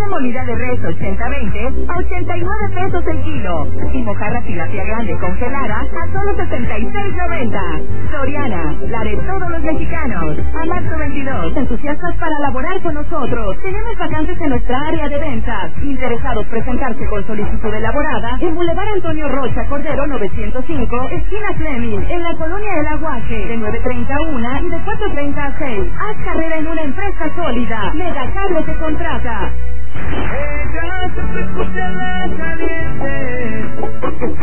Carne molida de res 80-20 a 89 pesos el kilo. Y mojarra tilapia grande congelada a solo 66.90. Soriana, la de todos los mexicanos. A marzo 22, entusiastas para laborar con nosotros. Tenemos vacantes en nuestra área de ventas. Interesados presentarse con solicitud elaborada en Boulevard Antonio Rocha Cordero 905, esquina Fleming, en la colonia El Aguaje, de 9:30 a 1 y de 4:30 a 6. Haz carrera en una empresa sólida. Megacable te contrata. Ella se escucha la caliente.